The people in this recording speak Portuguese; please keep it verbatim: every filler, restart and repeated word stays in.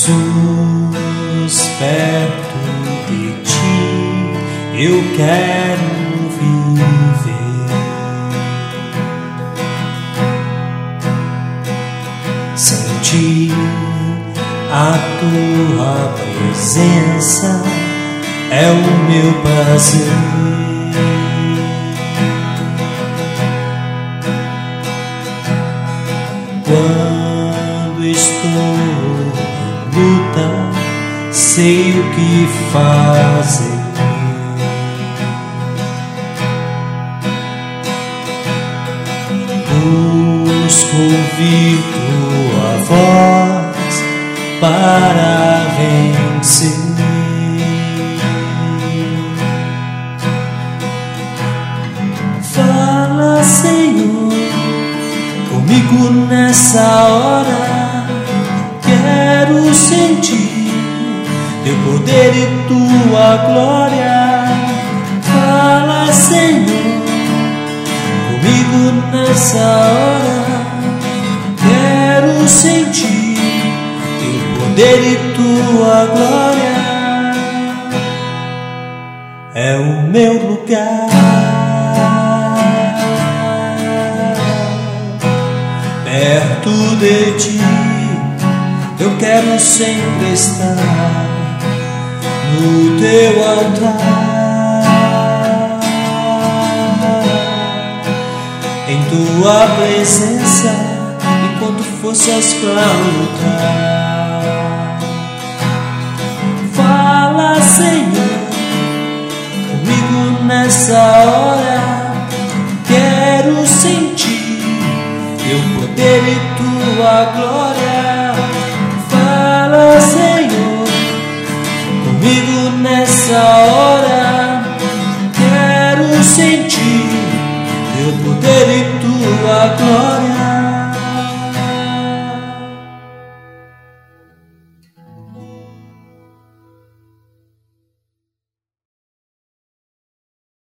Jesus, perto de ti eu quero viver. Sentir a tua presença é o meu prazer. Quando estou em luta, sei o que fazer. Busco ouvir tua voz para vencer. Fala, Senhor, comigo nessa hora. Quero sentir teu poder e tua glória. Fala, Senhor, comigo nessa hora. Quero sentir teu poder e tua glória. É o meu lugar, perto de ti. Eu quero sempre estar no teu altar, em tua presença, enquanto forças pra lutar. Fala, Senhor, comigo nessa hora. Quero sentir teu poder e tua glória. Fala, Senhor, comigo nessa hora. Quero sentir teu poder e tua glória.